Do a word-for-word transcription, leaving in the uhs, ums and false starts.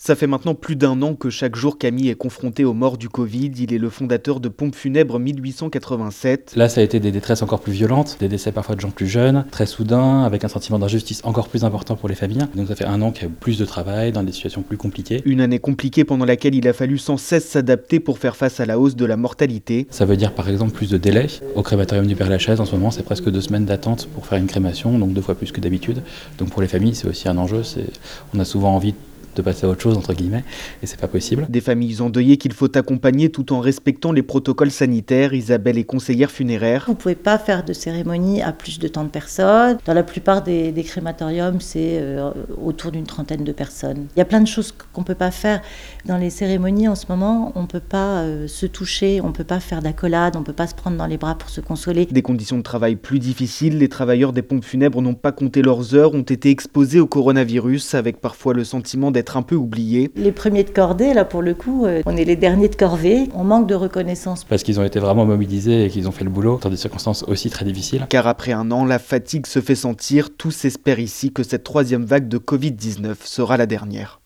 Ça fait maintenant plus d'un an que chaque jour Camille est confronté aux morts du Covid. Il est le fondateur de Pompes Funèbres mille huit cent quatre-vingt-sept. Là, ça a été des détresses encore plus violentes, des décès parfois de gens plus jeunes, très soudains, avec un sentiment d'injustice encore plus important pour les familles. Donc ça fait un an qu'il y a plus de travail, dans des situations plus compliquées. Une année compliquée pendant laquelle il a fallu sans cesse s'adapter pour faire face à la hausse de la mortalité. Ça veut dire par exemple plus de délais. Au crématorium du Père-Lachaise, en ce moment, c'est presque deux semaines d'attente pour faire une crémation, donc deux fois plus que d'habitude. Donc pour les familles, c'est aussi un enjeu. C'est... On a souvent envie de passer à autre chose, entre guillemets, et c'est pas possible. Des familles endeuillées qu'il faut accompagner tout en respectant les protocoles sanitaires. Isabelle est conseillère funéraire. Vous ne pouvez pas faire de cérémonie à plus de tant de personnes. Dans la plupart des, des crématoriums, c'est euh, autour d'une trentaine de personnes. Il y a plein de choses qu'on ne peut pas faire. Dans les cérémonies, en ce moment, on ne peut pas euh, se toucher, on ne peut pas faire d'accolade, on ne peut pas se prendre dans les bras pour se consoler. Des conditions de travail plus difficiles, les travailleurs des pompes funèbres n'ont pas compté leurs heures, ont été exposés au coronavirus, avec parfois le sentiment d'être un peu oubliés. Les premiers de cordée, là pour le coup, euh, on est les derniers de corvée, on manque de reconnaissance. Parce qu'ils ont été vraiment mobilisés et qu'ils ont fait le boulot dans des circonstances aussi très difficiles. Car après un an, la fatigue se fait sentir. Tous espèrent ici que cette troisième vague de covid dix-neuf sera la dernière.